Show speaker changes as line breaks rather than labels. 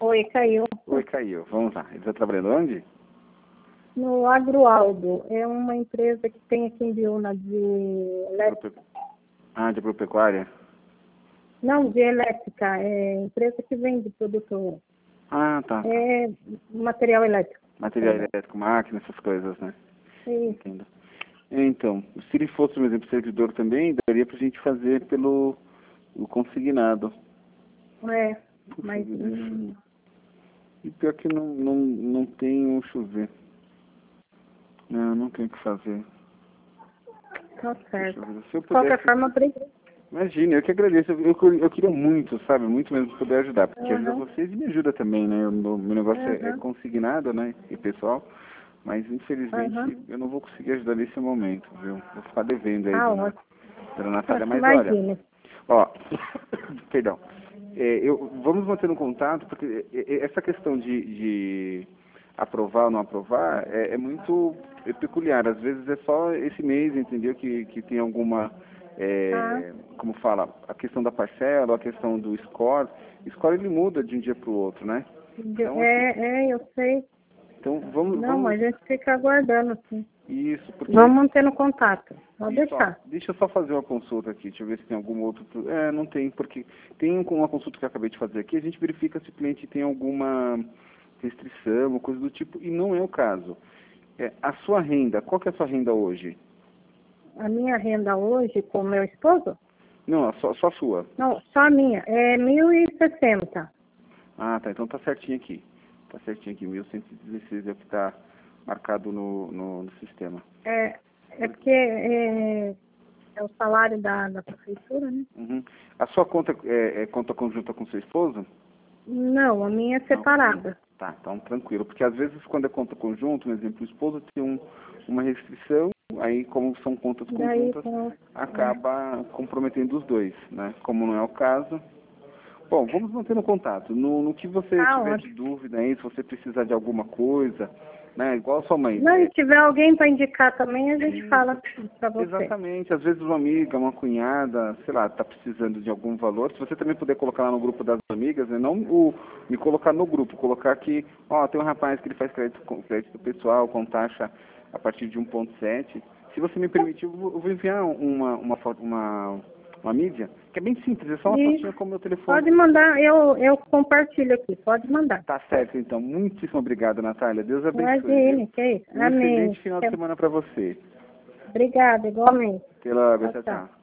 Oi, caiu.
Oi, caiu. Vamos lá. Ele está trabalhando onde?
No Agroaldo. É uma empresa que tem aqui em Biúna de elétrica.
Ah, de agropecuária?
Não, de elétrica. É empresa que vende produto.
Ah, tá.
É material elétrico.
Material elétrico, máquina, essas coisas, né?
Sim.
Entendo. Então, se ele fosse, por exemplo, servidor também, daria pra gente fazer pelo o consignado.
É,
Puxa
mas...
vida. E pior que não tem um chover. Não tem o que fazer.
Tá certo.
Puxa vida. Se eu
De qualquer
pudesse...
forma,
Imagina, eu que agradeço. Eu queria muito, sabe? Muito mesmo poder ajudar. Porque ajuda vocês e me ajuda também, né? O meu negócio é consignado, né? E pessoal. Mas, infelizmente, eu não vou conseguir ajudar nesse momento, viu? Vou ficar devendo aí, dona Natália. Mas, olha... Ó, perdão. Vamos manter um contato, porque essa questão de aprovar ou não aprovar é muito peculiar. Às vezes é só esse mês, entendeu? Que tem alguma... como fala, a questão da parcela, a questão do score. O score ele muda de um dia para o outro, né?
Então, eu sei.
Então vamos...
Mas a gente fica aguardando, sim.
Isso, porque...
Vamos mantendo contato. Pode deixar.
Deixa eu só fazer uma consulta aqui, deixa eu ver se tem algum outro... não tem, porque tem uma consulta que eu acabei de fazer aqui, a gente verifica se o cliente tem alguma restrição, coisa do tipo, e não é o caso. A sua renda, qual que é a sua renda hoje?
A minha renda hoje com meu esposo?
Não, só a sua.
Não, só a minha. É 1.060.
Ah, tá, então tá certinho aqui. Tá certinho aqui, 1.116 é o que tá marcado no sistema.
É porque é o salário da prefeitura, né?
Uhum. A sua conta é conta conjunta com seu esposo?
Não, a minha é separada.
Tá, então tranquilo. Porque às vezes quando é conta conjunta, por exemplo, o esposo tem uma restrição, aí como são contas conjuntas, acaba comprometendo os dois, né? Como não é o caso. Bom, vamos mantendo contato. No que você tiver de dúvida aí, se você precisar de alguma coisa, né? Igual a sua mãe.
Não, se tiver alguém para indicar também, a gente fala para você.
Exatamente. Às vezes uma amiga, uma cunhada, sei lá, está precisando de algum valor. Se você também puder colocar lá no grupo das amigas, né? Não me colocar no grupo, colocar que, tem um rapaz que ele faz crédito pessoal com taxa a partir de 1,7. Se você me permitir, eu vou enviar uma mídia, que é bem simples, é só uma fotinha com o meu telefone.
Pode mandar, eu compartilho aqui, pode mandar.
Tá certo, então. Muitíssimo obrigado, Natália. Deus abençoe.
Imagine, que é isso.
Um excelente final de semana para você.
Obrigada, igualmente.
Até logo, tchau.